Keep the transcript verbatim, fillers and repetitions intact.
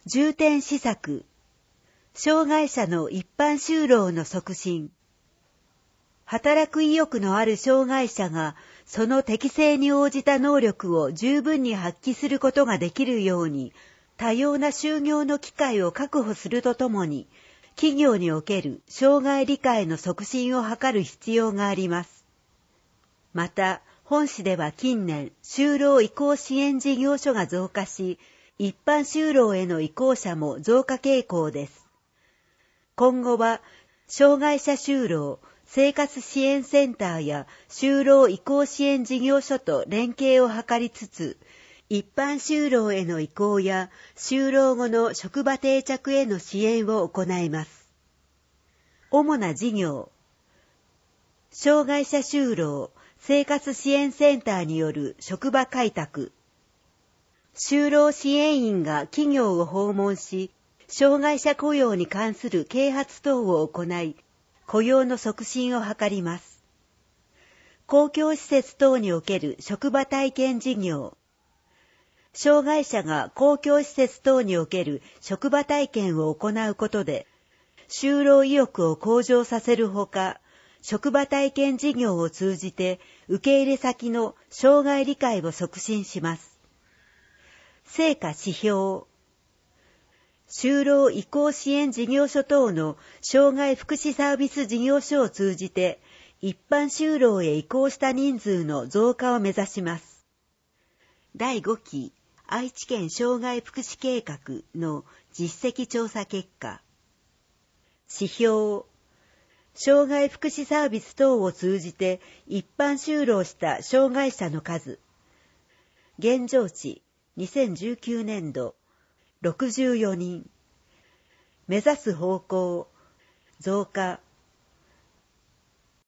重点施策、障害者の一般就労の促進。働く意欲のある障害者が、その適性に応じた能力を十分に発揮することができるように、多様な就業の機会を確保するとともに、企業における障害理解の促進を図る必要があります。また、本市では近年、就労移行支援事業所が増加し、一般就労への移行者も増加傾向です。今後は、障害者就労、生活支援センターや就労移行支援事業所と連携を図りつつ、一般就労への移行や就労後の職場定着への支援を行います。主な事業、障害者就労、生活支援センターによる職場開拓。就労支援員が企業を訪問し、障害者雇用に関する啓発等を行い、雇用の促進を図ります。公共施設等における職場体験事業。障害者が公共施設等における職場体験を行うことで、就労意欲を向上させるほか、職場体験事業を通じて受け入れ先の障害理解を促進します。成果指標。就労移行支援事業所等の障害福祉サービス事業所を通じて、一般就労へ移行した人数の増加を目指します。だいごき愛知県障害福祉計画の実績調査結果。指標。障害福祉サービス等を通じて一般就労した障害者の数。現状値にせんじゅうきゅうねんどろくじゅうよにん。目指す方向、増加。